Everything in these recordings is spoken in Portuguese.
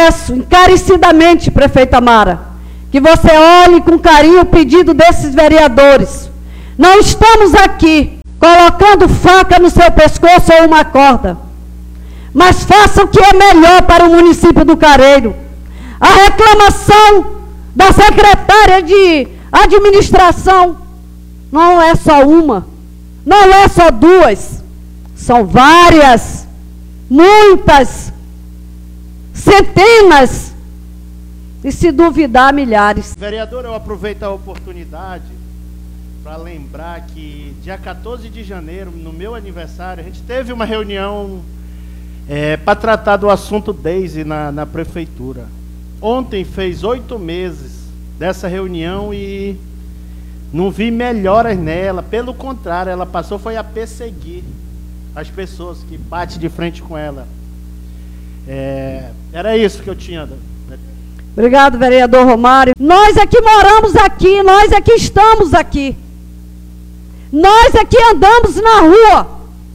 peço encarecidamente, prefeita Mara, que você olhe com carinho o pedido desses vereadores. Não estamos aqui colocando faca no seu pescoço ou uma corda, mas faça o que é melhor para o município do Careiro. A reclamação da secretária de administração não é só uma, não é só duas, são várias, muitas, centenas, e se duvidar, milhares. Vereador, eu aproveito a oportunidade para lembrar que dia 14 de janeiro, no meu aniversário, a gente teve uma reunião para tratar do assunto Daisy na prefeitura. Ontem fez 8 meses dessa reunião e não vi melhoras nela, pelo contrário, ela passou foi a perseguir as pessoas que batem de frente com ela. Era isso que eu tinha. Obrigado, vereador Romário. Nós aqui moramos aqui, nós aqui estamos aqui. Nós aqui andamos na rua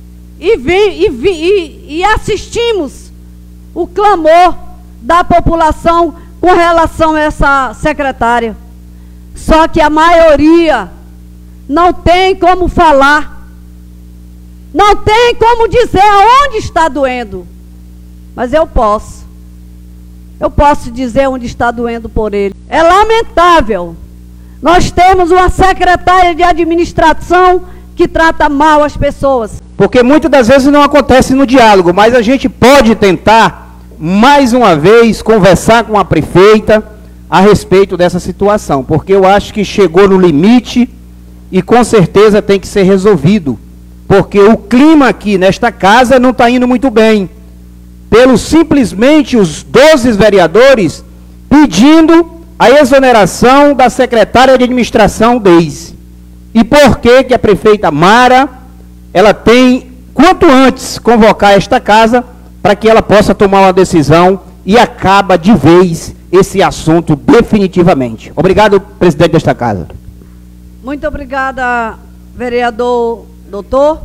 e assistimos o clamor da população com relação a essa secretária. Só que a maioria não tem como falar, não tem como dizer aonde está doendo. Mas eu posso dizer onde está doendo por ele. É lamentável nós temos uma secretária de administração que trata mal as pessoas. Porque muitas das vezes não acontece no diálogo, mas a gente pode tentar, mais uma vez, conversar com a prefeita a respeito dessa situação, porque eu acho que chegou no limite e com certeza tem que ser resolvido, porque o clima aqui nesta casa não está indo muito bem, pelo simplesmente os 12 vereadores pedindo a exoneração da secretária de administração Daisy. E por que a prefeita Mara, ela tem, quanto antes, convocar esta casa para que ela possa tomar uma decisão e acaba de vez esse assunto definitivamente. Obrigado, presidente desta casa. Muito obrigada, vereador doutor.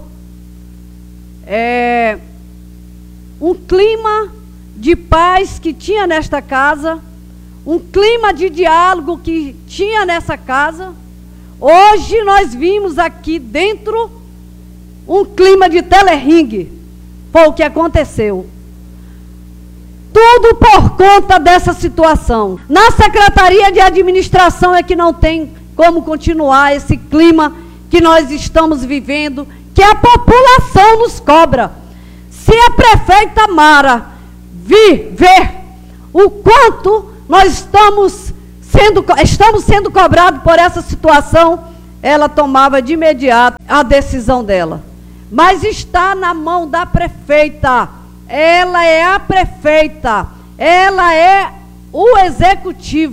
Um clima de paz que tinha nesta casa, um clima de diálogo que tinha nessa casa. Hoje nós vimos aqui dentro um clima de teleringue. Foi o que aconteceu. Tudo por conta dessa situação. Na Secretaria de Administração é que não tem como continuar esse clima que nós estamos vivendo, que a população nos cobra. Se a prefeita Mara ver o quanto nós estamos sendo cobrados por essa situação, ela tomava de imediato a decisão dela. Mas está na mão da prefeita. Ela é a prefeita, ela é o executivo.